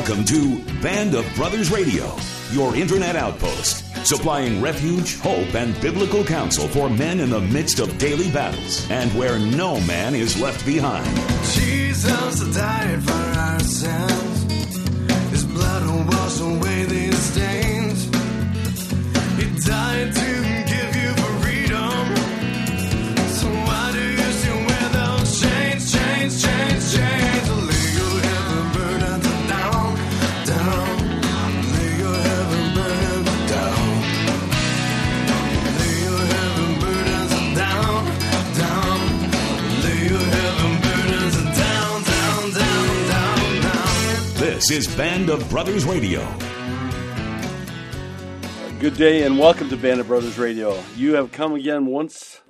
Welcome to Band of Brothers Radio, your internet outpost, supplying refuge, hope, and biblical counsel for men in the midst of daily battles, and where no man is left behind. Jesus died for our sins. His blood will wash away these stains. He died to give you freedom. So why do you still wear those chains, chains, chains, chains? Lay your heavy burdens down, down. Lay your heavy burdens down. Lay your heavy burdens down, down. Lay your heavy burdens down, down, down, down, down. This is Band of Brothers Radio. Good day and welcome to Band of Brothers Radio. You have come again once.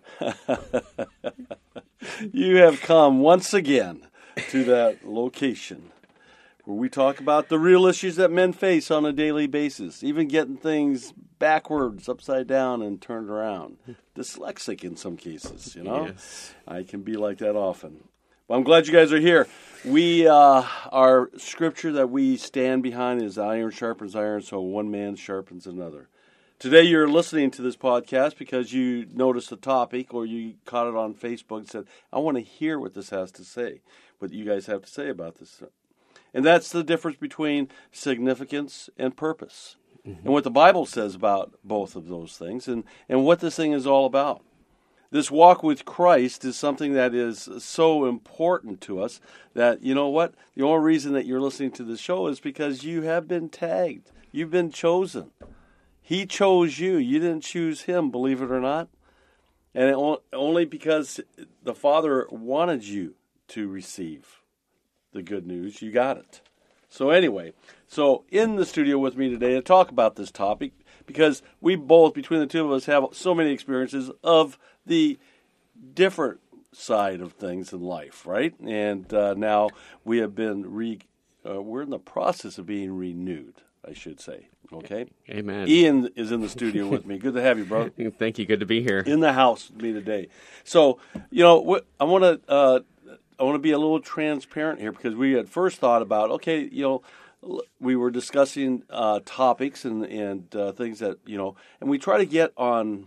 You have come once again to that location where we talk about the real issues that men face on a daily basis, even getting things backwards, upside down, and turned around. Dyslexic in some cases, you know? Yes. I can be like that often. Well, I'm glad you guys are here. We, our scripture that we stand behind is iron sharpens iron, so one man sharpens another. Today you're listening to this podcast because you noticed a topic or you caught it on Facebook and said, I want to hear what this has to say, what you guys have to say about this. And that's the difference between significance and purpose. Mm-hmm. And what the Bible says about both of those things and what this thing is all about. This walk with Christ is something that is so important to us that, you know what, the only reason that you're listening to this show is because you have been tagged. You've been chosen. He chose you. You didn't choose him, believe it or not. And only because the Father wanted you to receive the good news, you got it. So anyway, in the studio with me today to talk about this topic, because we both, between the two of us, have so many experiences of the different side of things in life, right? And now we have been we're in the process of being renewed, I should say. Okay? Amen. Ian is in the studio with me. Good to have you, bro. Thank you. Good to be here. In the house with me today. So, you know, I want to be a little transparent here because we had first thought about, okay, you know, we were discussing topics and things that, you know, and we try to get on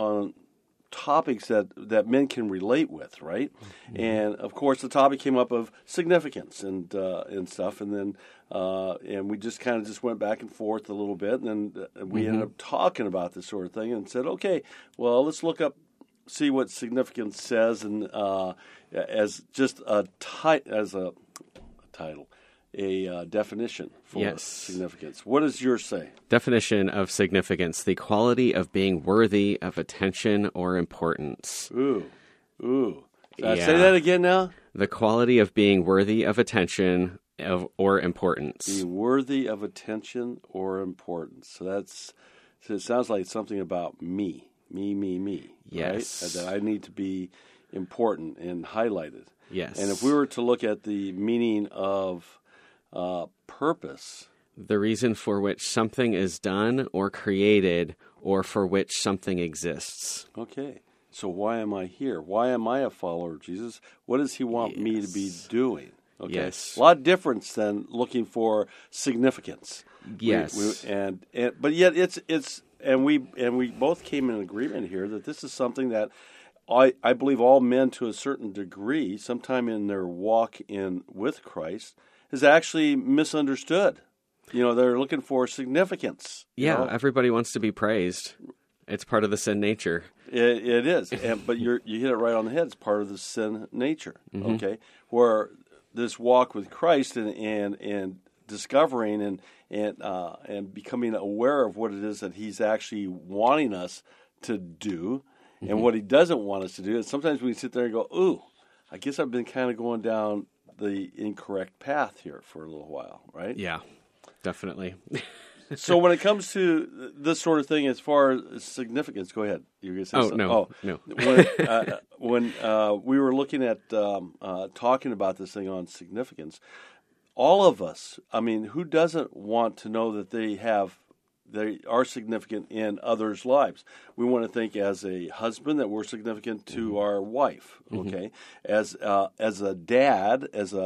topics that men can relate with, right? Mm-hmm. And of course, the topic came up of significance and stuff, and then and we just kind of just went back and forth a little bit, and then we ended up talking about this sort of thing, and said, okay, well, let's see what significance says, and as just a title. A definition for significance. What does yours say? Definition of significance: the quality of being worthy of attention or importance. Ooh. Say that again now? The quality of being worthy of attention or importance. Being worthy of attention or importance. So it sounds like something about me. Me. Yes. Right? That I need to be important and highlighted. Yes. And if we were to look at the meaning of purpose. The reason for which something is done or created or for which something exists. Okay. So why am I here? Why am I a follower of Jesus? What does he want me to be doing? Okay. Yes. A lot of difference than looking for significance. Yes. But yet it's we both came in agreement here that this is something that I believe all men to a certain degree, sometime in their walk with Christ, is actually misunderstood. You know, they're looking for significance. Yeah, everybody wants to be praised. It's part of the sin nature. It is, but you hit it right on the head. It's part of the sin nature. Mm-hmm. Okay, where this walk with Christ and discovering and becoming aware of what it is that He's actually wanting us to do, and what He doesn't want us to do. And sometimes we sit there and go, "Ooh, I guess I've been kind of going down the incorrect path here for a little while," right? Yeah, definitely. So when it comes to this sort of thing, as far as significance, go ahead. You were going to say something. No. When we were looking at talking about this thing on significance, all of us, I mean, who doesn't want to know that they are significant in others' lives? We want to think as a husband that we're significant to our wife, okay? As a dad, as a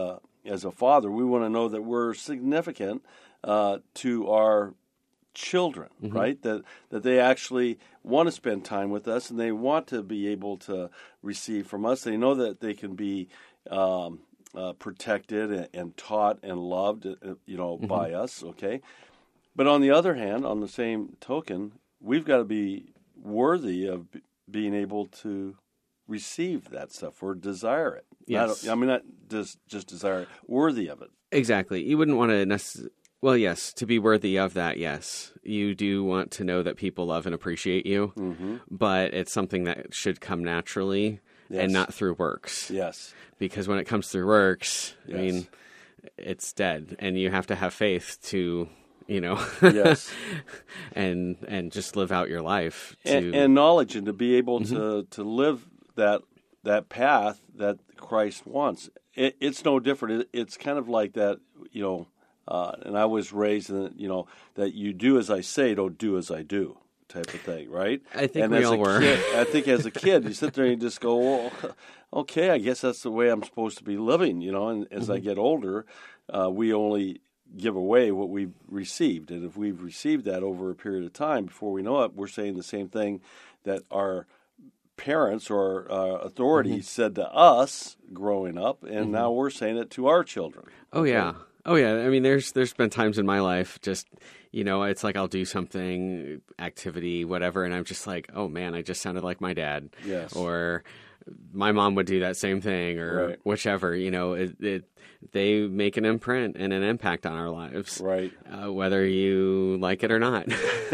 as a father, we want to know that we're significant to our children, right? That they actually want to spend time with us, and they want to be able to receive from us. They know that they can be protected and taught and loved, by us. Okay, but on the other hand, on the same token, we've got to be worthy of being able to receive that stuff or desire it. Yes. Not just desire it, worthy of it. Exactly. You wouldn't want to necessarily... Well, yes, to be worthy of that, yes. You do want to know that people love and appreciate you, but it's something that should come naturally and not through works. Yes. Because when it comes through works, Yes. I mean, it's dead, and you have to have faith to, Yes. and just live out your life. And knowledge, and to be able to live that path that Christ wants. It's no different. It's kind of like that, and I was raised in, that you do as I say, don't do as I do type of thing, right? I think and we as all a were. Kid, I think as a kid, you sit there and you just go, well, okay, I guess that's the way I'm supposed to be living, and as I get older, we only give away what we've received. And if we've received that over a period of time, before we know it, we're saying the same thing that our parents or authorities said to us growing up, and now we're saying it to our children. Oh, yeah. Oh, yeah. I mean, there's been times in my life just, it's like I'll do something, activity, whatever, and I'm just like, oh, man, I just sounded like my dad. Yes. Or my mom would do that same thing, or whichever. They make an imprint and an impact on our lives. Right. Whether you like it or not.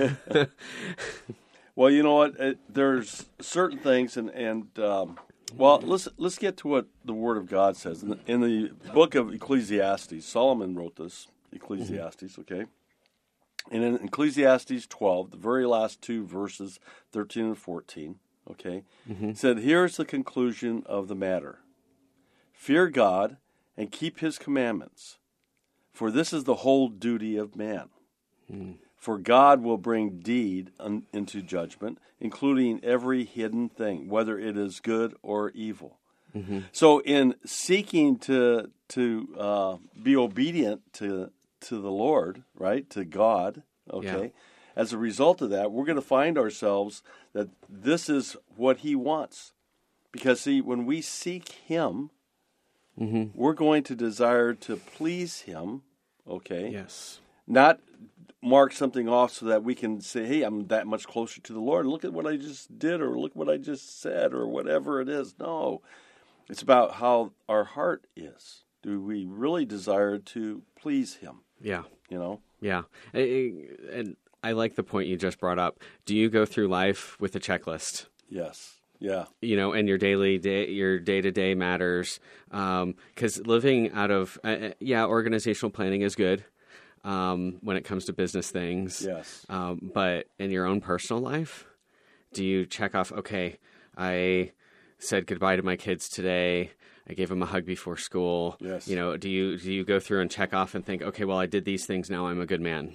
Well, you know what? There's certain things, let's get to what the Word of God says. In the book of Ecclesiastes, Solomon wrote this, Ecclesiastes, okay? And in Ecclesiastes 12, the very last two verses, 13 and 14, okay, it said, here's the conclusion of the matter. Fear God and keep his commandments, for this is the whole duty of man. For God will bring deed into judgment, including every hidden thing, whether it is good or evil. So in seeking to be obedient to the Lord, right, to God, okay, as a result of that, we're going to find ourselves that this is what he wants. Because, see, when we seek him, we're going to desire to please him, okay? Yes. Not mark something off so that we can say, hey, I'm that much closer to the Lord. Look at what I just did, or look what I just said, or whatever it is. No. It's about how our heart is. Do we really desire to please him? Yeah. Yeah. And I like the point you just brought up. Do you go through life with a checklist? Yes. Yeah. And your day-to-day matters. Because living out of, organizational planning is good. When it comes to business things. Yes. But in your own personal life, do you check off, okay, I said goodbye to my kids today. I gave them a hug before school. Yes. Do you go through and check off and think, okay, well, I did these things. Now I'm a good man.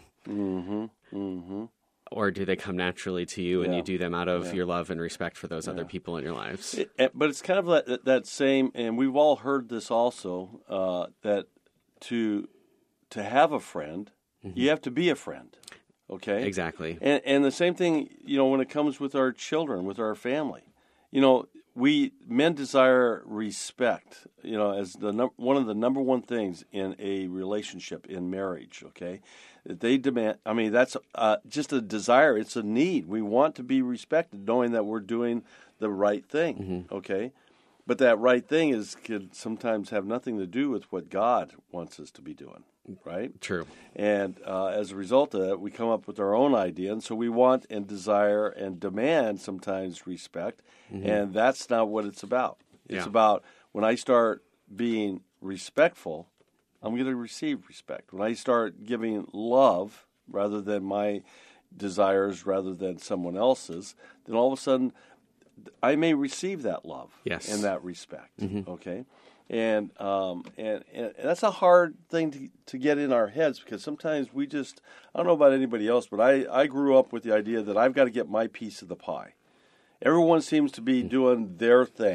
Or do they come naturally to you and you do them out of your love and respect for those other people in your lives? But it's kind of that same, and we've all heard this also, that to have a friend, you have to be a friend, okay? Exactly. And the same thing, when it comes with our children, with our family. Men desire respect, as one of the number one things in a relationship, in marriage, okay? They demand, that's just a desire. It's a need. We want to be respected, knowing that we're doing the right thing, okay? But that right thing could sometimes have nothing to do with what God wants us to be doing, right? True. And as a result of that, we come up with our own idea, and so we want and desire and demand sometimes respect, and that's not what it's about. It's about when I start being respectful, I'm going to receive respect. When I start giving love rather than my desires, rather than someone else's, then all of a sudden I may receive that love and that respect. Okay, and that's a hard thing to get in our heads, because sometimes I don't know about anybody else, but I grew up with the idea that I've got to get my piece of the pie. Everyone seems to be doing their thing,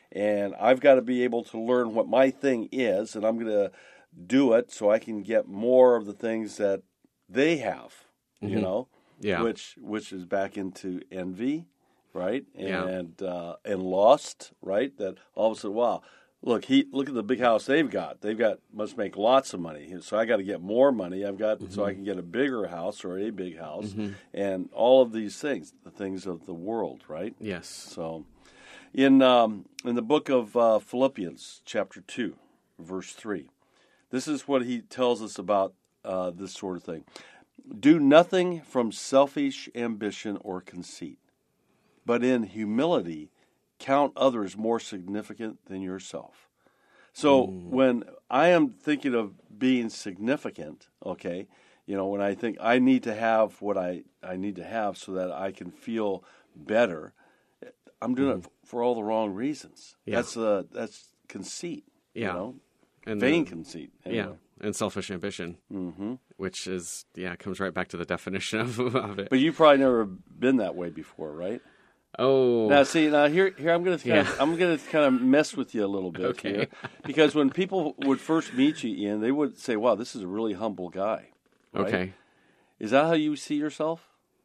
and I've got to be able to learn what my thing is, and I'm going to do it so I can get more of the things that they have, you know, which is back into envy, right? And lust, right? That all of a sudden, wow, look at the big house they've got. Must make lots of money. So I got to get more money. So I can get a bigger house or a big house, and all of these things, the things of the world, right? Yes. So, in the book of Philippians, chapter 2, verse 3, this is what he tells us about this sort of thing. Do nothing from selfish ambition or conceit, but in humility count others more significant than yourself. So when I am thinking of being significant, okay, you know, when I think I need to have what I need to have so that I can feel better, I'm doing it for all the wrong reasons. Yeah. That's conceit, Yeah. you know, And vain conceit. Anyway. Yeah, and selfish ambition, which is, comes right back to the definition of it. But you've probably never been that way before, right? Oh, Now here I'm going to kind of mess with you a little bit here, because when people would first meet you, Ian, they would say, "Wow, this is a really humble guy." Right? Okay. Is that how you see yourself?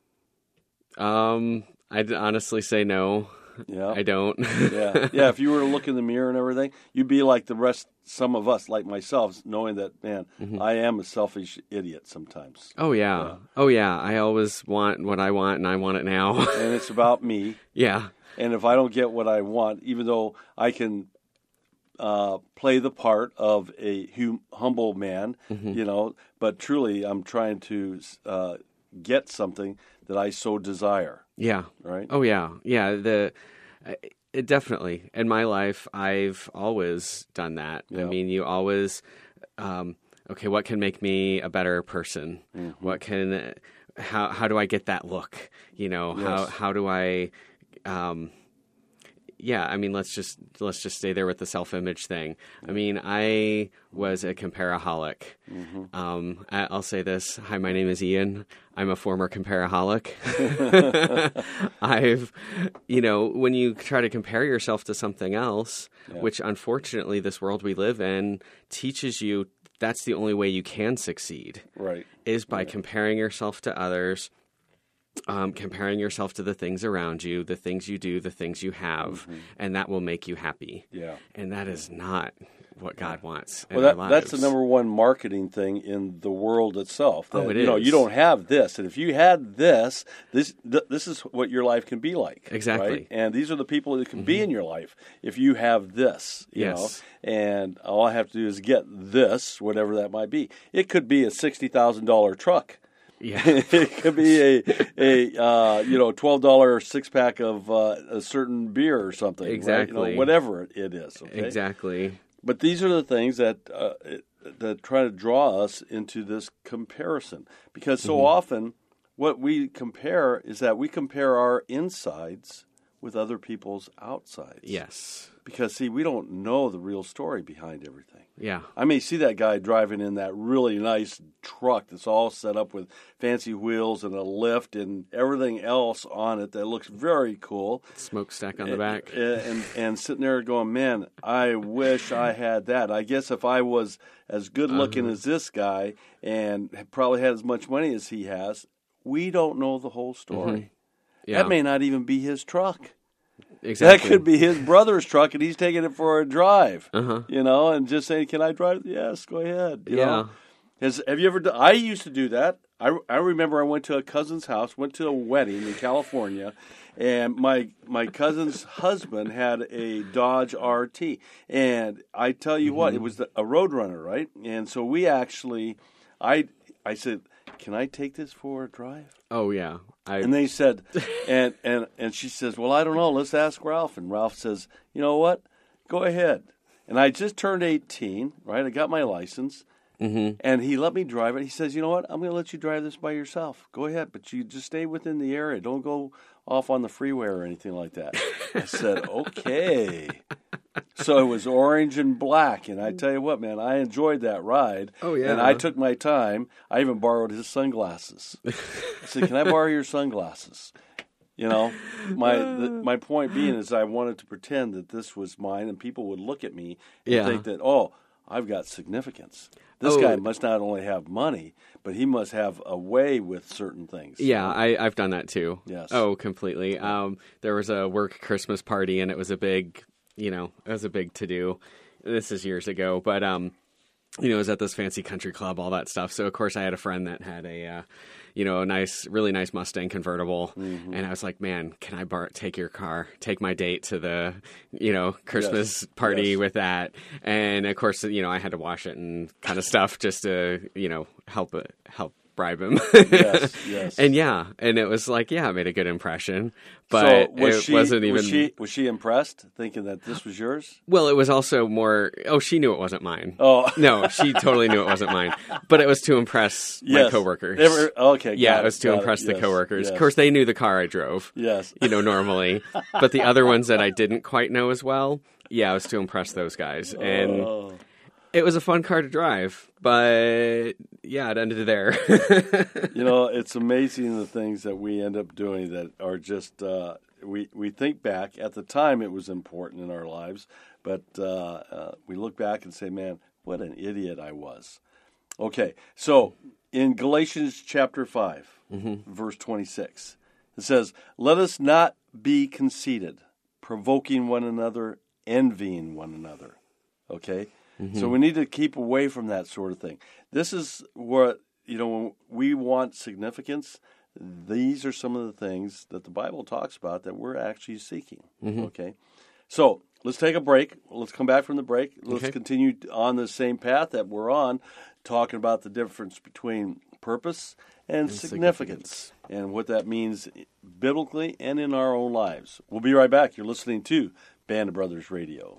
I'd honestly say no. Yeah, I don't. yeah. If you were to look in the mirror and everything, you'd be like the rest. Some of us, like myself, knowing that, man, I am a selfish idiot sometimes. Oh yeah. Oh yeah. I always want what I want, and I want it now. And it's about me. Yeah. And if I don't get what I want, even though I can play the part of a humble man, you know, but truly I'm trying to get something that I so desire. Yeah. Right? Oh yeah. Yeah. It definitely, in my life, I've always done that. Yeah. I mean, you always, okay, what can make me a better person? What can, how do I get that look? You know, Yes. how do I, I mean, let's just stay there with the self-image thing. I mean, I was a comparaholic. I'll say this. Hi, my name is Ian. I'm a former comparaholic. When you try to compare yourself to something else, which unfortunately this world we live in teaches you that's the only way you can succeed. Right. Is by comparing yourself to others. Comparing yourself to the things around you, the things you do, the things you have, and that will make you happy. Yeah. And that is not what God wants in our lives. That's the number one marketing thing in the world itself. That, it you know, is. you don't have this, and if you had this is what your life can be like. Exactly. Right? And these are the people that can be in your life if you have this. You know, and all I have to do is get this, whatever that might be. It could be a $60,000 truck. Yeah. It could be a $12 six pack of a certain beer or something. Exactly. Right? You know, whatever it is. Okay? Exactly. But these are the things that try to draw us into this comparison, because so often what we compare is that we compare our insides with other people's outsides. Yes. Because, see, we don't know the real story behind everything. Yeah. I may see that guy driving in that really nice truck that's all set up with fancy wheels and a lift and everything else on it that looks very cool. Smokestack on the back. And sitting there going, man, I wish I had that. I guess if I was as good looking as this guy and probably had as much money as he has, we don't know the whole story. Yeah. That may not even be his truck. Exactly. That could be his brother's truck, and he's taking it for a drive. You know, and just saying, "Can I drive?" Yes, go ahead. You know? Have you ever done? I used to do that. I remember I went to a cousin's house, went to a wedding in California, and my cousin's husband had a Dodge RT, and I tell you what, it was a Roadrunner, right? And so we actually, I said, "Can I take this for a drive?" Oh yeah. And they said, and she says, "Well, I don't know. Let's ask Ralph." And Ralph says, "You know what? Go ahead." And I just turned 18, right? I got my license, and he let me drive it. He says, "You know what? I'm going to let you drive this by yourself. Go ahead, but you just stay within the area. Don't go off on the freeway or anything like that." I said, "Okay." So it was orange and black, and I tell you what, man, I enjoyed that ride. Oh, yeah. And I took my time. I even borrowed his sunglasses. I said, "Can I borrow your sunglasses?" You know, my point being is I wanted to pretend that this was mine, and people would look at me and think that, oh, I've got significance. This guy must not only have money, but he must have a way with certain things. Yeah, I've done that too. Yes. Oh, completely. There was a work Christmas party, and it was a big, to-do. This is years ago, but it was at this fancy country club, all that stuff. So of course I had a friend that had a really nice Mustang convertible, and I was like, man, can I take your car, take my date to the, Christmas party with that? And of course, I had to wash it and kind of stuff just to, help bribe him. Yes. And it was like, it made a good impression. But wasn't even... Was she impressed, thinking that this was yours? Well, it was also more... Oh, she knew it wasn't mine. Oh. No, she totally knew it wasn't mine. But it was to impress my coworkers. Okay, yeah, it was to impress the coworkers. Yes. Of course, they knew the car I drove. Yes. Normally. But the other ones that I didn't quite know as well, it was to impress those guys. And... It was a fun car to drive, but it ended there. It's amazing the things that we end up doing that are just, we think back. At the time, it was important in our lives, but we look back and say, man, what an idiot I was. Okay, so in Galatians chapter 5, verse 26, it says, let us not be conceited, provoking one another, envying one another. Okay? So we need to keep away from that sort of thing. This is what, when we want significance, these are some of the things that the Bible talks about that we're actually seeking. Okay? So let's take a break. Let's come back from the break. Let's continue on the same path that we're on, talking about the difference between purpose and significance and what that means biblically and in our own lives. We'll be right back. You're listening to Band of Brothers Radio.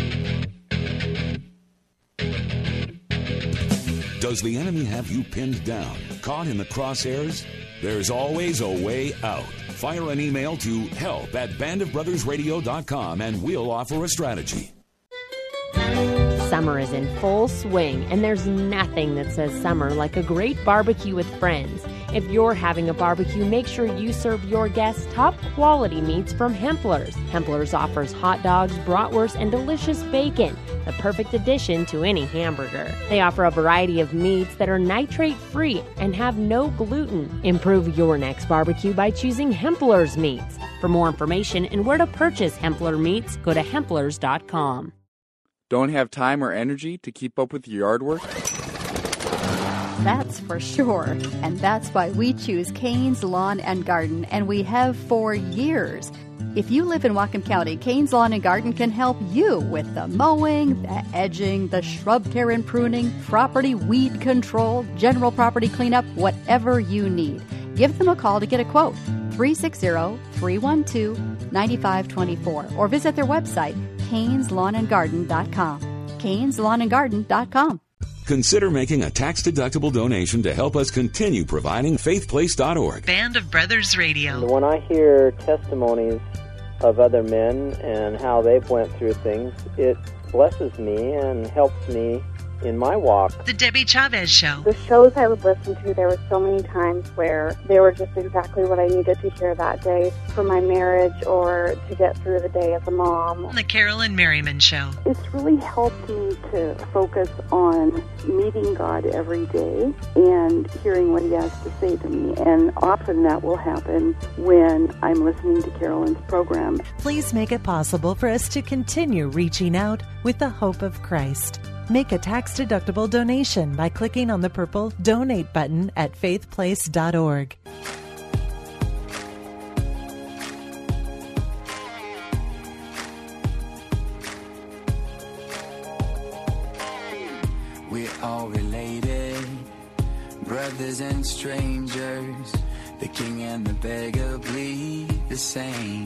Does the enemy have you pinned down, caught in the crosshairs? There's always a way out. Fire an email to help@bandofbrothersradio.com and we'll offer a strategy. Summer is in full swing, and there's nothing that says summer like a great barbecue with friends. If you're having a barbecue, make sure you serve your guests top-quality meats from Hempler's. Hempler's offers hot dogs, bratwurst, and delicious bacon, the perfect addition to any hamburger. They offer a variety of meats that are nitrate-free and have no gluten. Improve your next barbecue by choosing Hempler's meats. For more information and where to purchase Hempler meats, go to hemplers.com. Don't have time or energy to keep up with your yard work? That's for sure. And that's why we choose Kane's Lawn and Garden, and we have for years. If you live in Whatcom County, Kane's Lawn and Garden can help you with the mowing, the edging, the shrub care and pruning, property weed control, general property cleanup, whatever you need. Give them a call to get a quote, 360-312-9524, or visit their website, CanesLawnandGarden.com. CanesLawnandGarden.com. Consider making a tax-deductible donation to help us continue providing faithplace.org. Band of Brothers Radio. When I hear testimonies of other men and how they've went through things, it blesses me and helps me in my walk. The Debbie Chavez Show. The shows I would listen to, there were so many times where they were just exactly what I needed to hear that day for my marriage or to get through the day as a mom. The Carolyn Merriman Show. It's really helped me to focus on meeting God every day and hearing what He has to say to me. And often that will happen when I'm listening to Carolyn's program. Please make it possible for us to continue reaching out with the hope of Christ. Make a tax-deductible donation by clicking on the purple Donate button at faithplace.org. We're all related, brothers and strangers. The king and the beggar bleed the same.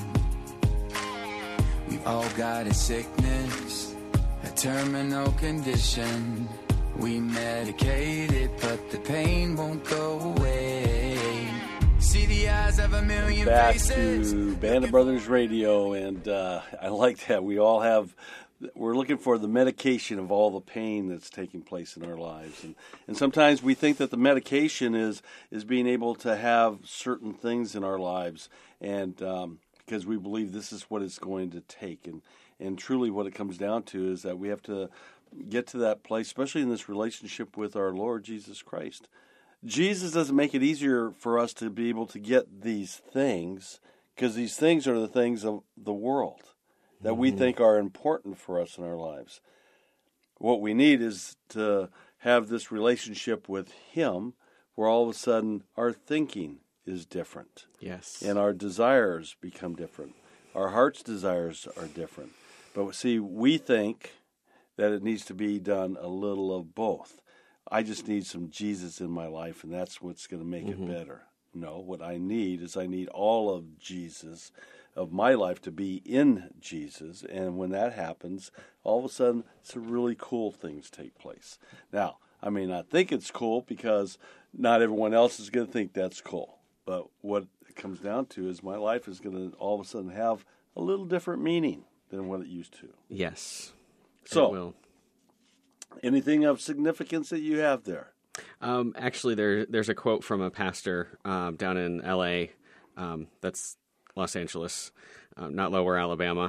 We've all got a sickness, a terminal condition. We medicate it, but the pain won't go away. See the eyes of a million Back faces. to Band of Brothers Radio, and I like that we all have we're looking for the medication of all the pain that's taking place in our lives, and sometimes we think that the medication is being able to have certain things in our lives, and because we believe this is what it's going to take, and truly what it comes down to is that we have to get to that place, especially in this relationship with our Lord Jesus Christ. Jesus doesn't make it easier for us to be able to get these things, because these things are the things of the world that we think are important for us in our lives. What we need is to have this relationship with Him where all of a sudden our thinking is different. Yes. And our desires become different. Our heart's desires are different. But see, we think that it needs to be done a little of both. I just need some Jesus in my life, and that's what's going to make it better. No, what I need all of Jesus of my life to be in Jesus, and when that happens, all of a sudden, some really cool things take place. Now, I may not think it's cool because not everyone else is going to think that's cool, but what it comes down to is my life is going to all of a sudden have a little different meaning than what it used to. Yes. So, it will. Anything of significance that you have there? Actually, there's a quote from a pastor down in L.A. That's Los Angeles, not Lower Alabama.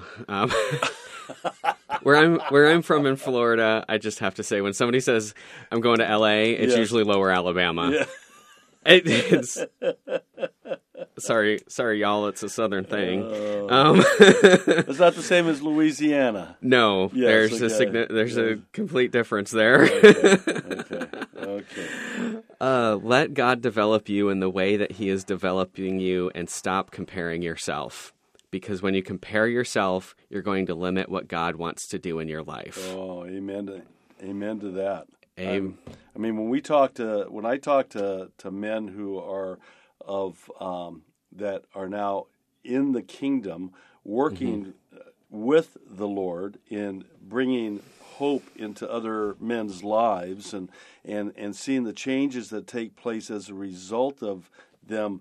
Where I'm from in Florida, I just have to say, when somebody says I'm going to L.A., it's usually Lower Alabama. Yeah. It's sorry, y'all. It's a Southern thing. It's not the same as Louisiana. No, Yes, there's a complete difference there. Okay. Let God develop you in the way that He is developing you, and stop comparing yourself. Because when you compare yourself, you're going to limit what God wants to do in your life. Oh, amen to that. Amen. I mean, when I talk to men who are of that are now in the kingdom, working with the Lord in bringing hope into other men's lives, and seeing the changes that take place as a result of them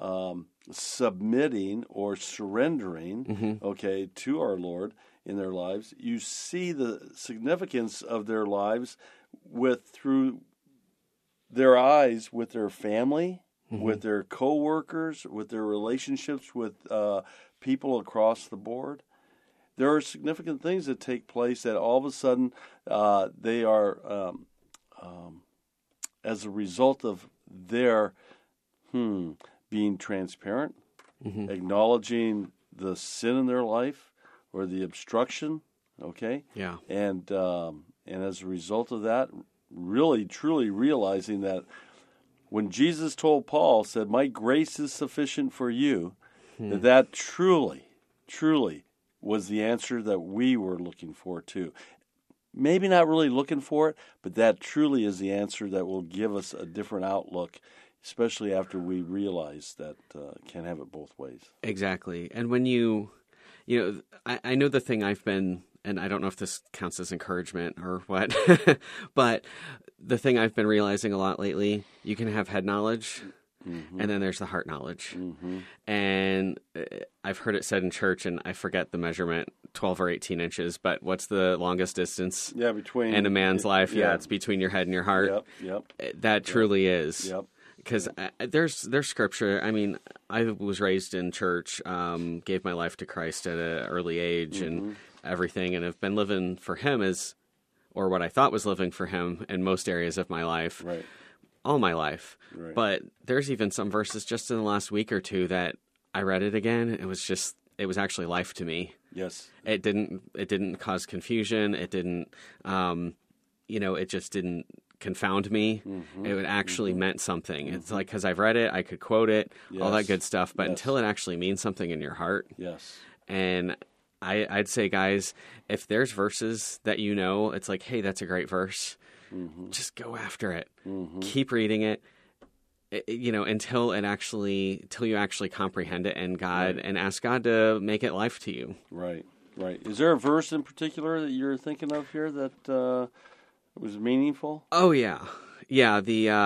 submitting or surrendering, to our Lord in their lives, you see the significance of their lives through their eyes with their family, with their co-workers, with their relationships with people across the board. There are significant things that take place that all of a sudden they are, as a result of their being transparent, acknowledging the sin in their life or the obstruction, Yeah. And as a result of that, really, truly realizing that when Jesus told Paul, said, "My grace is sufficient for you," that truly, truly was the answer that we were looking for too. Maybe not really looking for it, but that truly is the answer that will give us a different outlook, especially after we realize that can't have it both ways. Exactly. And when I know the thing I've been, and I don't know if this counts as encouragement or what, but the thing I've been realizing a lot lately, you can have head knowledge, and then there's the heart knowledge. And I've heard it said in church, and I forget the measurement, 12 or 18 inches, but what's the longest distance between in a man's life? Yeah, it's between your head and your heart. Yep. That truly is. Yep. Because there's scripture. I mean, I was raised in church, gave my life to Christ at an early age and everything, and have been living for Him or what I thought was living for Him in most areas of my life, all my life. Right. But there's even some verses just in the last week or two that I read it again. It was actually life to me. Yes. It didn't cause confusion. It didn't, it just didn't confound me. It actually meant something. It's like, because I've read it, I could quote it, all that good stuff, but until it actually means something in your heart. Yes. And I'd say, guys, if there's verses that it's like, hey, that's a great verse, just go after it. Keep reading it. Until you actually comprehend it and ask God to make it life to you. Right. Is there a verse in particular that you're thinking of here that was meaningful? Oh, yeah. Yeah,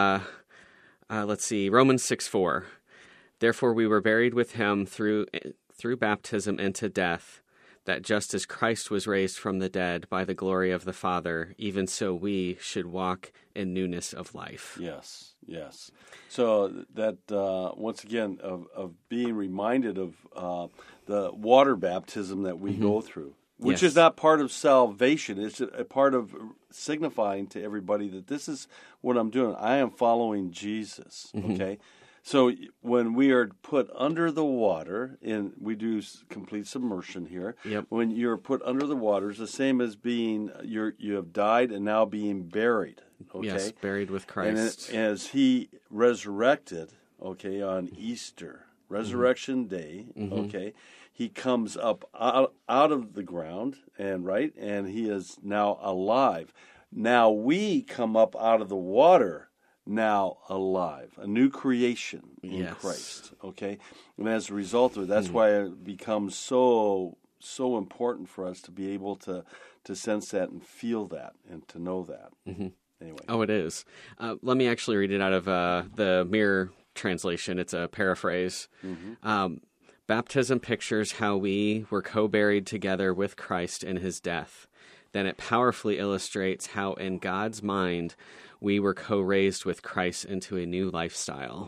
let's see, Romans 6:4. Therefore we were buried with Him through baptism into death, that just as Christ was raised from the dead by the glory of the Father, even so we should walk in newness of life. Yes, yes. So that, once again, of being reminded of the water baptism that we go through, which is not part of salvation. It's a part of signifying to everybody that this is what I'm doing. I am following Jesus, okay? So when we are put under the water, and we do complete submersion here, when you're put under the water, it's the same as being, you have died and now being buried, okay? Yes, buried with Christ. And as he resurrected, okay, on Easter, Resurrection Day, okay, he comes up out of the ground, and he is now alive. Now we come up out of the water, now alive, a new creation in Christ, okay? And as a result of it, that's why it becomes so important for us to be able to sense that and feel that and to know that. Anyway. Oh, it is. Let me actually read it out of the Mirror translation. It's a paraphrase. Baptism pictures how we were co-buried together with Christ in his death. Then it powerfully illustrates how in God's mind we were co-raised with Christ into a new lifestyle.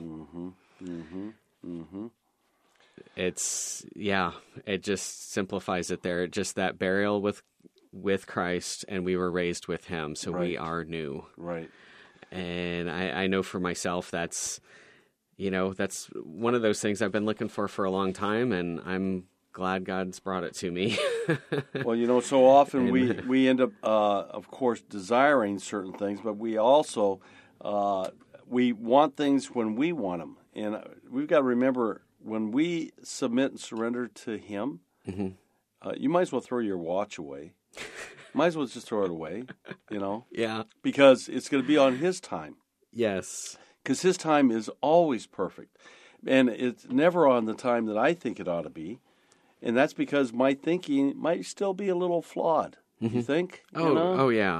It just simplifies it there. Just that burial with Christ, and we were raised with him, so we are new. Right. And I know for myself that's one of those things I've been looking for a long time, and I'm glad God's brought it to me. Well, so often we end up, of course, desiring certain things, but we also we want things when we want them. And we've got to remember, when we submit and surrender to him, you might as well throw your watch away. Might as well just throw it away, Yeah. Because it's going to be on his time. Yes. Because his time is always perfect. And it's never on the time that I think it ought to be. And that's because my thinking might still be a little flawed. You think? Oh, yeah.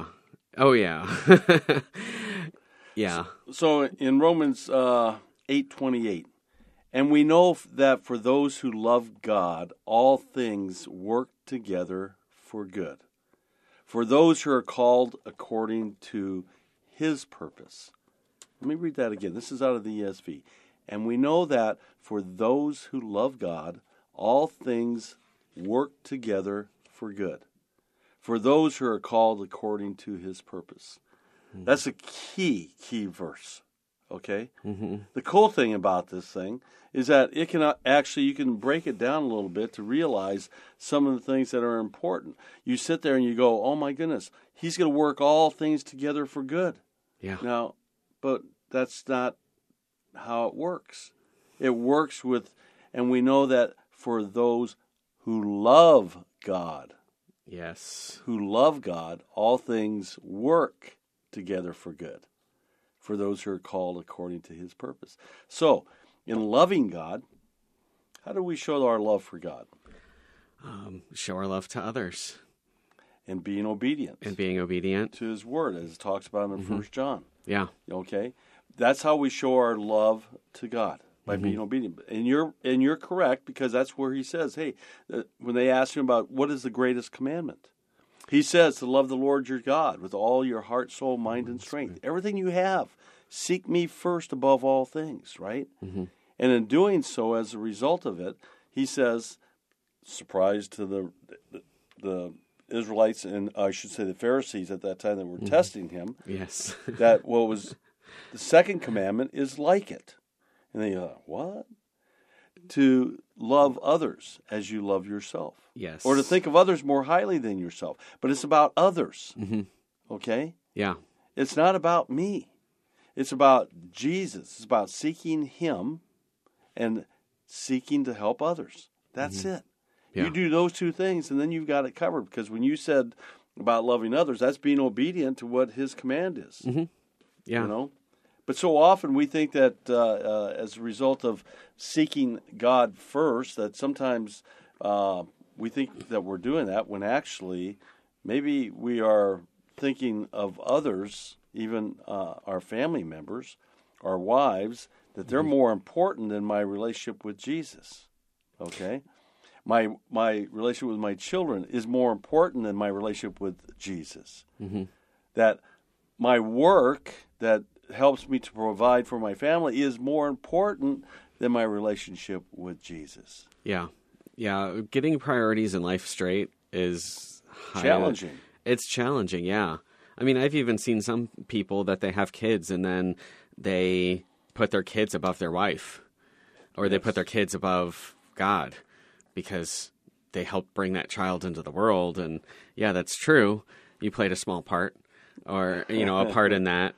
Yeah. So in Romans 8:28, and we know that for those who love God, all things work together for good. For those who are called according to his purpose. Let me read that again. This is out of the ESV. And we know that for those who love God, all things work together for good. For those who are called according to his purpose. That's a key verse. Okay? The cool thing about this thing is that it can you can break it down a little bit to realize some of the things that are important. You sit there and you go, oh my goodness, he's going to work all things together for good. Yeah. Now, but that's not how it works. It works with, and we know that for those who love God. Yes. Who love God, all things work together for good. For those who are called according to his purpose. So, in loving God, how do we show our love for God? Show our love to others. And being obedient. To his word, as it talks about in 1 John. Yeah. Okay? That's how we show our love to God, by being obedient. And you're correct, because that's where he says, hey, when they ask him about what is the greatest commandment, he says to love the Lord your God with all your heart, soul, mind, and strength. Everything you have. Seek me first above all things, right? And in doing so, as a result of it, he says, surprise to the Israelites, and I should say the Pharisees at that time that were testing him, yes, that what was the second commandment is like it. And they go, what? To love others as you love yourself. Yes. Or to think of others more highly than yourself. But it's about others. Okay? Yeah. It's not about me. It's about Jesus. It's about seeking him and seeking to help others. That's it. Yeah. You do those two things, and then you've got it covered. Because when you said about loving others, that's being obedient to what his command is. Yeah. But so often we think that as a result of seeking God first, that sometimes we think that we're doing that when actually maybe we are thinking of others, even our family members, our wives, that they're more important than my relationship with Jesus. Okay? my relationship with my children is more important than my relationship with Jesus. Mm-hmm. That my work that helps me to provide for my family is more important than my relationship with Jesus. Yeah. Yeah. Getting priorities in life straight is challenging. It's challenging, yeah. I mean, I've even seen some people that they have kids and then they put their kids above their wife, or they put their kids above God because they helped bring that child into the world. And yeah, that's true. You played a small part, or, a part in that.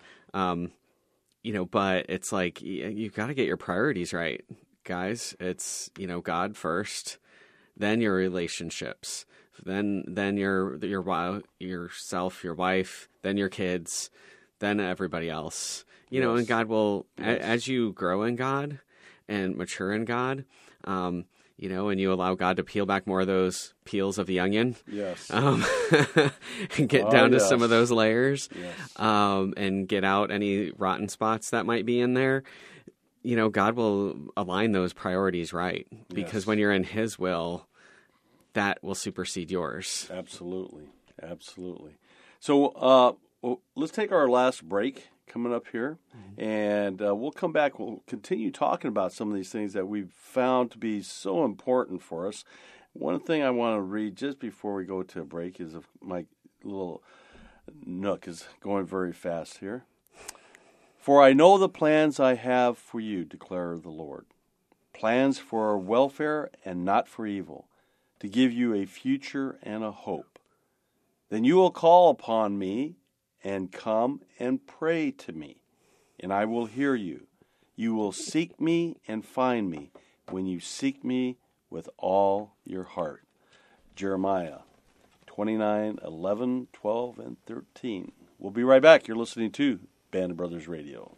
But it's like, you've got to get your priorities right, guys. It's, God first, then your relationships, then yourself, your wife, then your kids, then everybody else, and God will, as you grow in God and mature in God, and you allow God to peel back more of those peels of the onion. Yes. And get down to some of those layers. Yes. And get out any rotten spots that might be in there. God will align those priorities right. Because when you're in His will, that will supersede yours. Absolutely. Absolutely. So let's take our last break coming up here, and we'll come back. We'll continue talking about some of these things that we've found to be so important for us. One thing I want to read just before we go to a break is my little nook is going very fast here. For I know the plans I have for you, declare the Lord, plans for welfare and not for evil, to give you a future and a hope. Then you will call upon me and come and pray to me, and I will hear you. You will seek me and find me when you seek me with all your heart. Jeremiah 29:11, 12, and 13. We'll be right back. You're listening to Band of Brothers Radio.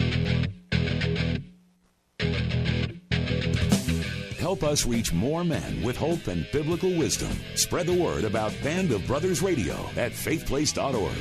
Help us reach more men with hope and biblical wisdom. Spread the word about Band of Brothers Radio at faithplace.org.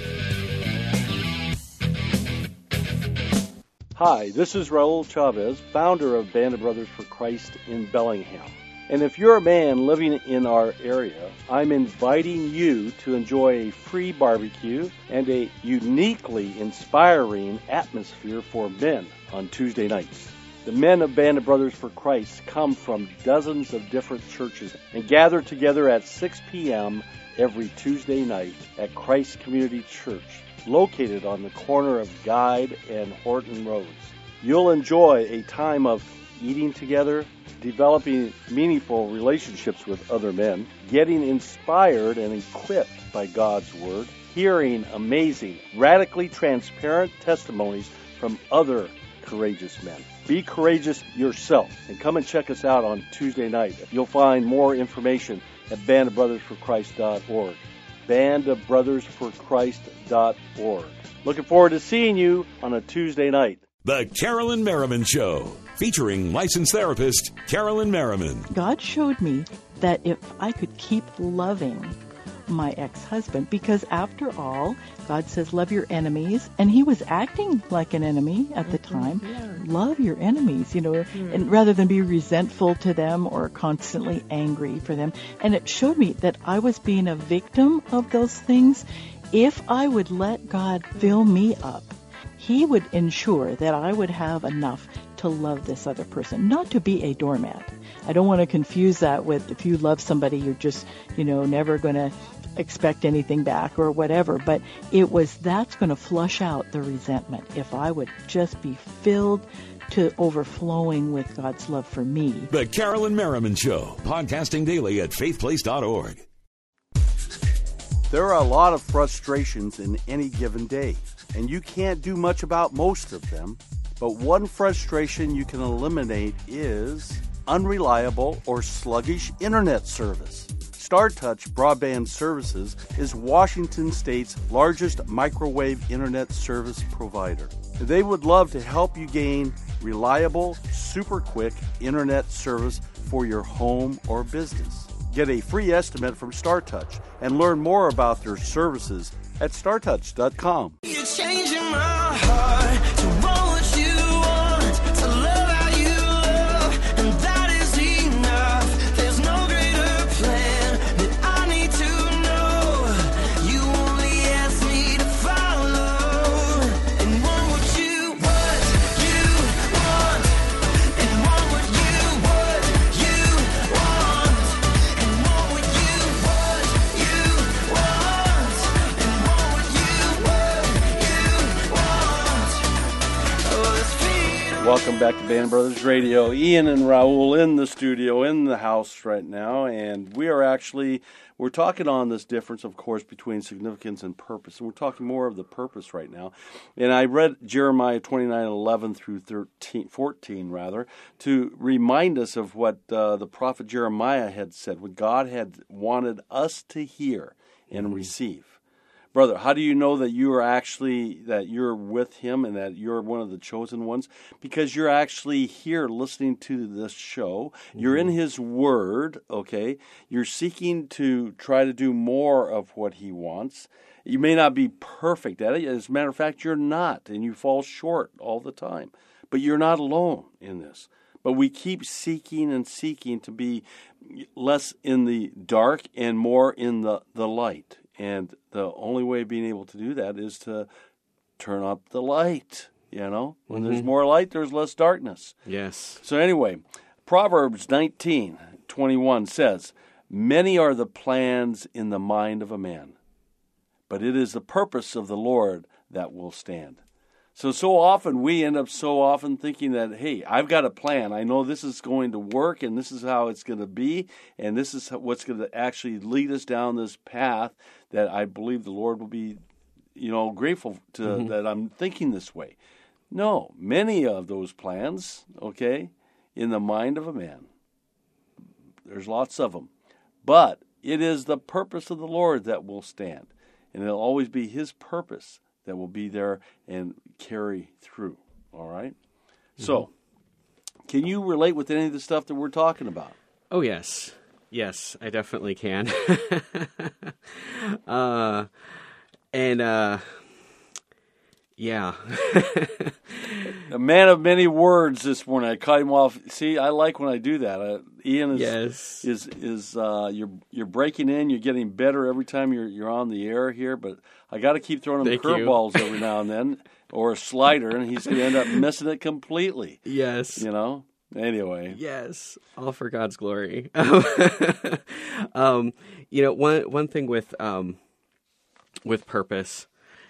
Hi, this is Raul Chavez, founder of Band of Brothers for Christ in Bellingham. And if you're a man living in our area, I'm inviting you to enjoy a free barbecue and a uniquely inspiring atmosphere for men on Tuesday nights. The men of Band of Brothers for Christ come from dozens of different churches and gather together at 6 p.m. every Tuesday night at Christ Community Church, located on the corner of Guide and Horton Roads. You'll enjoy a time of eating together, developing meaningful relationships with other men, getting inspired and equipped by God's Word, hearing amazing, radically transparent testimonies from other courageous men. Be courageous yourself and come and check us out on Tuesday night. You'll find more information at bandofbrothersforchrist.org. bandofbrothersforchrist.org. Looking forward to seeing you on a Tuesday night. The Carolyn Merriman Show, featuring licensed therapist Carolyn Merriman. God showed me that if I could keep loving my ex-husband, because after all, God says love your enemies, and he was acting like an enemy at the time. Love your enemies, and rather than be resentful to them or constantly angry for them. And it showed me that I was being a victim of those things. If I would let God fill me up, He would ensure that I would have enough to love this other person, not to be a doormat. I don't want to confuse that with if you love somebody, you're just, never going to expect anything back or whatever. But that's going to flush out the resentment. If I would just be filled to overflowing with God's love for me. The Carolyn Merriman Show, podcasting daily at faithplace.org. There are a lot of frustrations in any given day, and you can't do much about most of them. But one frustration you can eliminate is unreliable or sluggish internet service. StarTouch Broadband Services is Washington State's largest microwave internet service provider. They would love to help you gain reliable, super quick internet service for your home or business. Get a free estimate from StarTouch and learn more about their services at StarTouch.com. You're changing my heart to want what you want, to love how you love, and that is enough. There's no greater Welcome back to Band Brothers Radio. Ian and Raul in the studio, in the house right now, and we're talking on this difference, of course, between significance and purpose, and we're talking more of the purpose right now. And I read Jeremiah 29:11 through 14, to remind us of what the prophet Jeremiah had said, what God had wanted us to hear and receive. Brother, how do you know that you're with him and that you're one of the chosen ones? Because you're actually here listening to this show. You're in his word, okay? You're seeking to try to do more of what he wants. You may not be perfect at it. As a matter of fact, you're not, and you fall short all the time. But you're not alone in this. But we keep seeking and seeking to be less in the dark and more in the light. And the only way of being able to do that is to turn up the light, When there's more light, there's less darkness. Yes. So anyway, Proverbs 19:21 says, "Many are the plans in the mind of a man, but it is the purpose of the Lord that will stand." So often we end up thinking that, hey, I've got a plan. I know this is going to work, and this is how it's going to be, and this is what's going to actually lead us down this path that I believe the Lord will be, grateful to that I'm thinking this way. No, many of those plans, okay, in the mind of a man, there's lots of them, but it is the purpose of the Lord that will stand, and it'll always be his purpose that will be there and carry through, all right? So, can you relate with any of the stuff that we're talking about? Oh, yes. Yes, I definitely can. Yeah. A man of many words this morning. I cut him off. See, I like when I do that. Ian is you're breaking in. You're getting better every time you're on the air here. But I got to keep throwing him curveballs every now and then, or a slider, and he's going to end up missing it completely. Yes. Anyway. Yes, all for God's glory. One thing with purpose,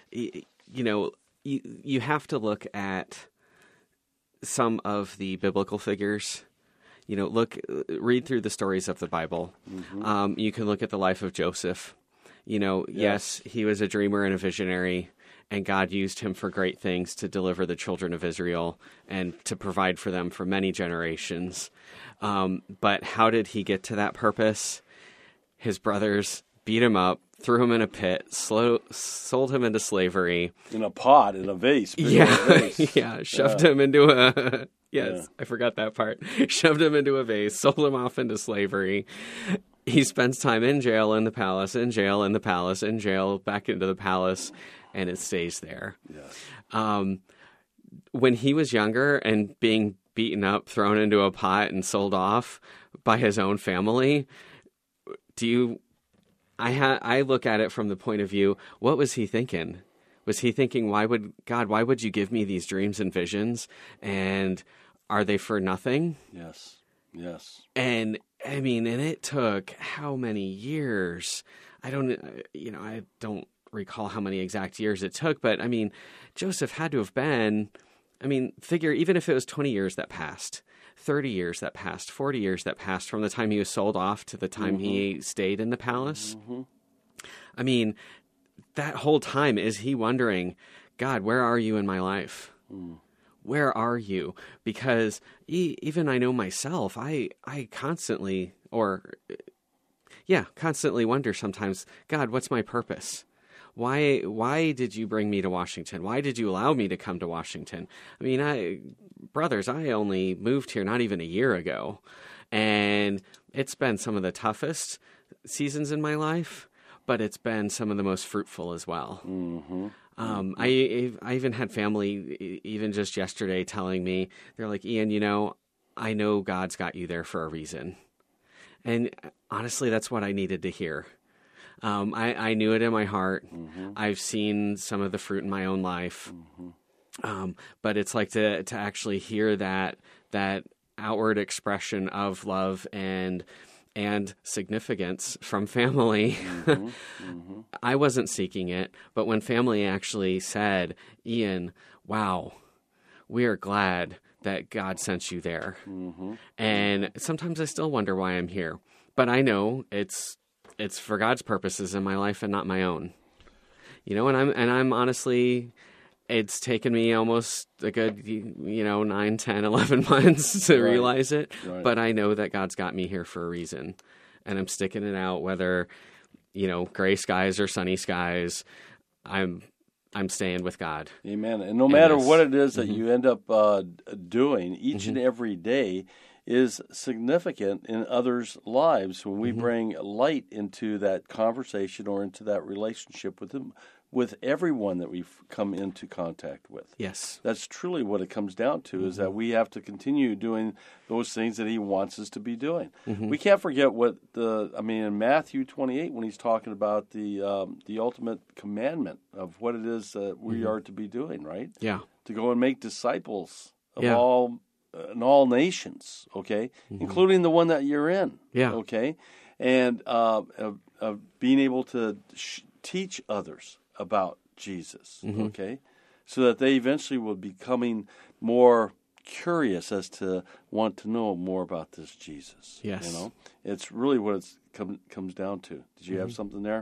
you have to look at some of the biblical figures. Read through the stories of the Bible. You can look at the life of Joseph. Yes, he was a dreamer and a visionary, and God used him for great things to deliver the children of Israel and to provide for them for many generations. But how did he get to that purpose? His brothers beat him up, threw him in a pit, sold him into slavery. In a pot, in a vase. Shoved him into a... I forgot that part. Shoved him into a vase, sold him off into slavery. He spends time in jail, in the palace, in jail, in the palace, in jail, back into the palace, and it stays there. Yes. When he was younger and being beaten up, thrown into a pot, and sold off by his own family, I look at it from the point of view, what was he thinking? Was he thinking, why would you give me these dreams and visions? And are they for nothing? Yes. Yes. And it took how many years? I don't recall how many exact years it took, but Joseph had to have been, figure even if it was 20 years that passed, 30 years that passed, 40 years that passed from the time he was sold off to the time he stayed in the palace. That whole time is he wondering, God, where are you in my life? Where are you? Because even I know myself, I constantly wonder sometimes, God, what's my purpose? Why did you bring me to Washington? Why did you allow me to come to Washington? I only moved here not even a year ago, and it's been some of the toughest seasons in my life, but it's been some of the most fruitful as well. I even had family, even just yesterday, telling me, they're like, Ian, I know God's got you there for a reason. And honestly, that's what I needed to hear. I knew it in my heart. I've seen some of the fruit in my own life. But it's like to actually hear that outward expression of love and significance from family. I wasn't seeking it, but when family actually said, Ian, wow, we are glad that God sent you there. And sometimes I still wonder why I'm here. But I know it's for God's purposes in my life and not my own. You know, and I'm honestly, it's taken me almost a good, 9, 10, 11 months to realize it. Right. But I know that God's got me here for a reason. And I'm sticking it out, whether, gray skies or sunny skies, I'm staying with God. Amen. And no matter what it is that you end up doing, each and every day is significant in others' lives when we bring light into that conversation or into that relationship with them, with everyone that we've come into contact with. Yes. That's truly what it comes down to, is that we have to continue doing those things that he wants us to be doing. We can't forget in Matthew 28, when he's talking about the ultimate commandment of what it is that we are to be doing, right? Yeah. To go and make disciples of all nations, okay? Including the one that you're in, okay? And of being able to teach others about Jesus, okay? So that they eventually will be becoming more curious as to want to know more about this Jesus. Yes. It's really what it comes down to. Did you have something there?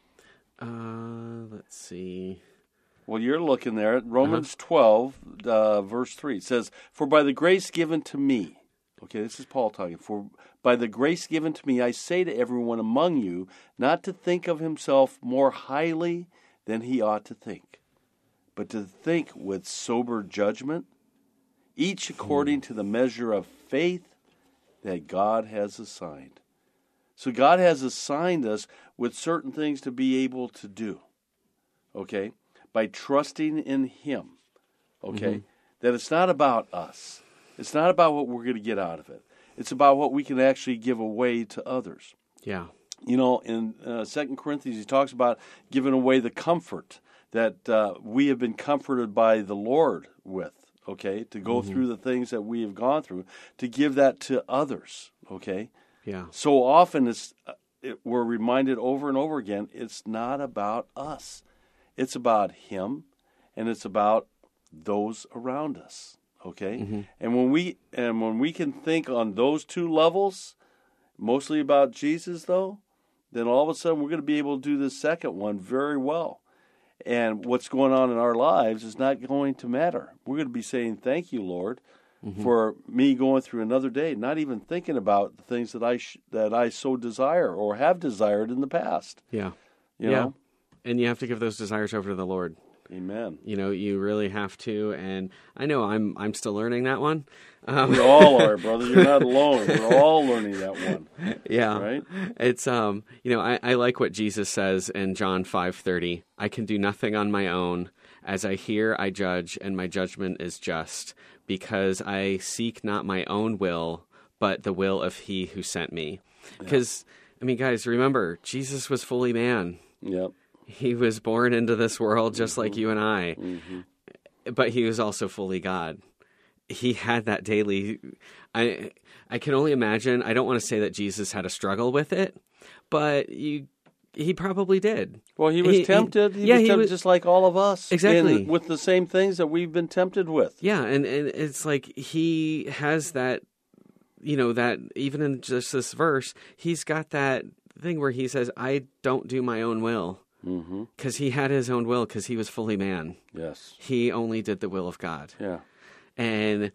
Let's see. Well, you're looking there at Romans 12, verse 3. It says, "For by the grace given to me," okay, this is Paul talking, "for by the grace given to me, I say to everyone among you, not to think of himself more highly than he ought to think, but to think with sober judgment, each according to the measure of faith that God has assigned." So God has assigned us with certain things to be able to do, okay, by trusting in him, okay, that it's not about us. It's not about what we're going to get out of it. It's about what we can actually give away to others. Yeah. In 2 Corinthians, he talks about giving away the comfort that we have been comforted by the Lord with, okay, to go through the things that we have gone through, to give that to others, okay? Yeah. So often we're reminded over and over again, it's not about us. It's about him, and it's about those around us, okay? And when we can think on those two levels, mostly about Jesus, though, then all of a sudden we're going to be able to do the second one very well. And what's going on in our lives is not going to matter. We're going to be saying, "Thank you, Lord, for me going through another day," not even thinking about the things that I so desire or have desired in the past. Yeah. You know? And you have to give those desires over to the Lord. Amen. You really have to, and I know I'm still learning that one. We all are, brother. You're not alone. We're all learning that one. Yeah. Right? It's I like what Jesus says in John 5:30. "I can do nothing on my own. As I hear, I judge, and my judgment is just, because I seek not my own will, but the will of he who sent me." Because, guys, remember, Jesus was fully man. Yep. He was born into this world just like you and I, but he was also fully God. He had that daily. I can only imagine. I don't want to say that Jesus had a struggle with it, but he probably did. Well, he was tempted. He was tempted just like all of us. Exactly. With the same things that we've been tempted with. Yeah, and it's like he has that, that even in just this verse, he's got that thing where he says, "I don't do my own will." Because he had his own will, because he was fully man. Yes. He only did the will of God. Yeah. And,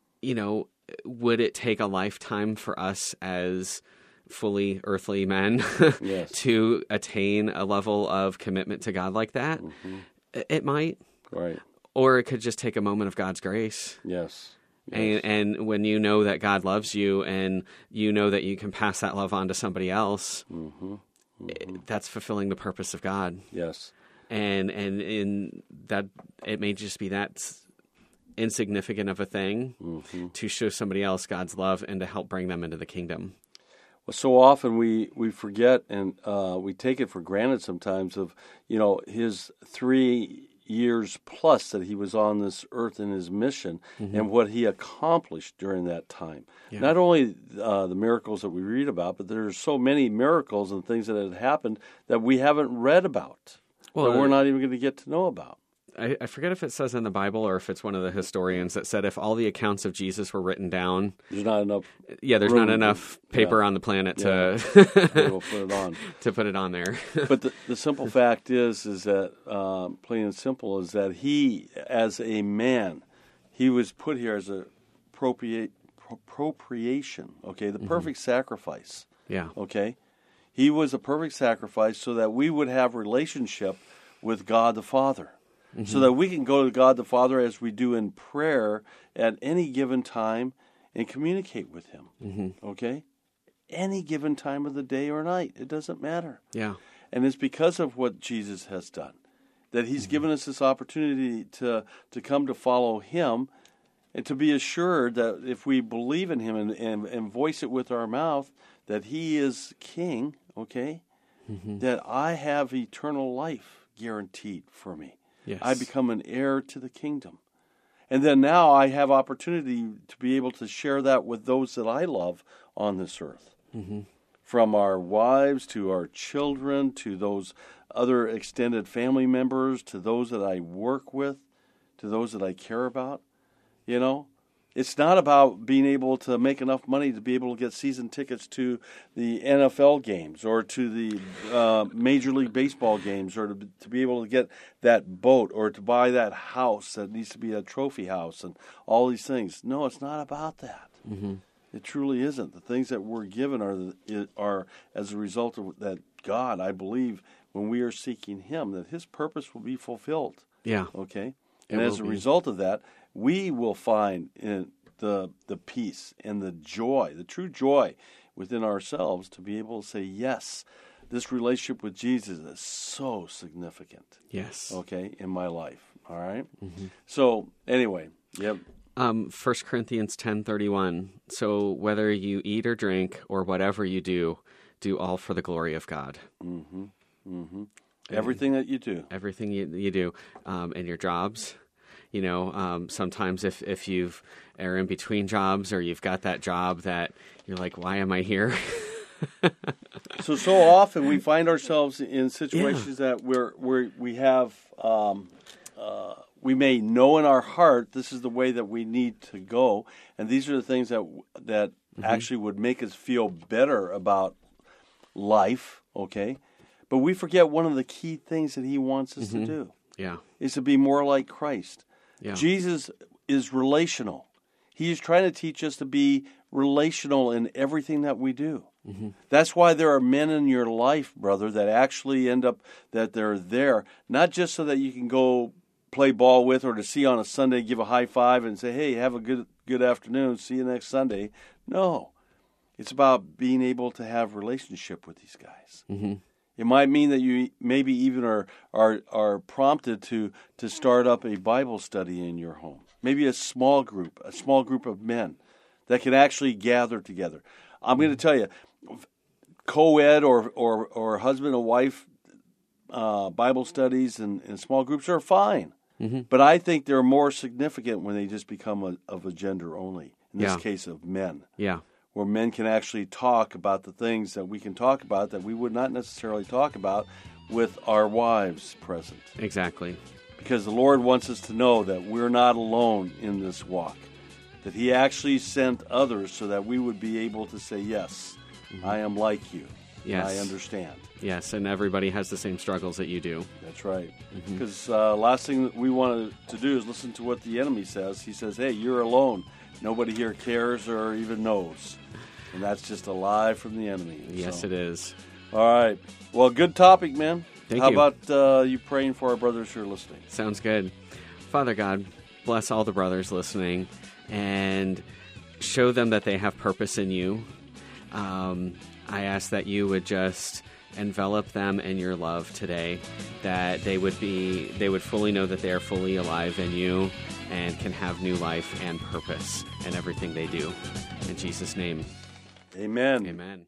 would it take a lifetime for us as fully earthly men to attain a level of commitment to God like that? It might. Right. Or it could just take a moment of God's grace. Yes. And when you know that God loves you and you know that you can pass that love on to somebody else, that's fulfilling the purpose of God. Yes. And in that, it may just be that insignificant of a thing to show somebody else God's love and to help bring them into the kingdom. Well, so often we forget and we take it for granted sometimes of, his 3 years plus that he was on this earth in his mission and what he accomplished during that time. Yeah. Not only the miracles that we read about, but there's so many miracles and things that had happened that we haven't read about, that we're not even going to get to know about. I forget if it says in the Bible or if it's one of the historians that said if all the accounts of Jesus were written down, there's not enough. Yeah, there's not enough paper on the planet to we'll put it on. To put it on there. But the simple fact is that plain and simple is that he, as a man, he was put here as a propitiation. Okay, the perfect sacrifice. Yeah. Okay, he was a perfect sacrifice so that we would have relationship with God the Father. So that we can go to God the Father as we do in prayer at any given time and communicate with Him. Okay? Any given time of the day or night. It doesn't matter. Yeah. And it's because of what Jesus has done that He's given us this opportunity to come to follow Him and to be assured that if we believe in Him and voice it with our mouth that He is King, okay, that I have eternal life guaranteed for me. Yes. I become an heir to the kingdom. And then now I have opportunity to be able to share that with those that I love on this earth. From our wives to our children to those other extended family members to those that I work with to those that I care about. You know, it's not about being able to make enough money to be able to get season tickets to the NFL games or to the Major League Baseball games or to be able to get that boat or to buy that house that needs to be a trophy house and all these things. No, it's not about that. It truly isn't. The things that we're given are as a result of that God, I believe, when we are seeking Him, that His purpose will be fulfilled. Yeah. Okay? And as a result of that, we will find in the peace and the joy, the true joy within ourselves to be able to say, yes, this relationship with Jesus is so significant. Yes. Okay, in my life. All right? So, anyway, yep. 1 Corinthians 10:31. So whether you eat or drink or whatever you do all for the glory of God. Everything that you do. Everything you do. In your jobs. You know, sometimes if you've are in between jobs or you've got that job that you're like, why am I here? So often we find ourselves in situations that we have, we may know in our heart this is the way that we need to go, and these are the things that actually would make us feel better about life, okay? But we forget one of the key things that He wants us to do. Yeah. Is to be more like Christ. Yeah. Jesus is relational. He is trying to teach us to be relational in everything that we do. That's why there are men in your life, brother, that actually end up, that they're there, not just so that you can go play ball with or to see on a Sunday, give a high five and say, hey, have a good afternoon, see you next Sunday. No. It's about being able to have relationship with these guys. It might mean that you maybe even are prompted to start up a Bible study in your home. Maybe a small group of men that can actually gather together. I'm going to tell you, co-ed or husband and wife Bible studies and small groups are fine. But I think they're more significant when they just become of a gender only. In this case of men. Yeah. Where men can actually talk about the things that we can talk about that we would not necessarily talk about with our wives present. Exactly. Because the Lord wants us to know that we're not alone in this walk. That He actually sent others so that we would be able to say, yes, I am like you. Yes. I understand. Yes, and everybody has the same struggles that you do. That's right. Because last thing that we want to do is listen to what the enemy says. He says, hey, you're alone. Nobody here cares or even knows. And that's just a lie from the enemy. Yes, it is. All right. Well, good topic, man. Thank How you. about you praying for our brothers who are listening? Sounds good. Father God, bless all the brothers listening and show them that they have purpose in you. I ask that you would just envelop them in your love today, that they would fully know that they are fully alive in you and can have new life and purpose in everything they do. In Jesus' name. Amen. Amen.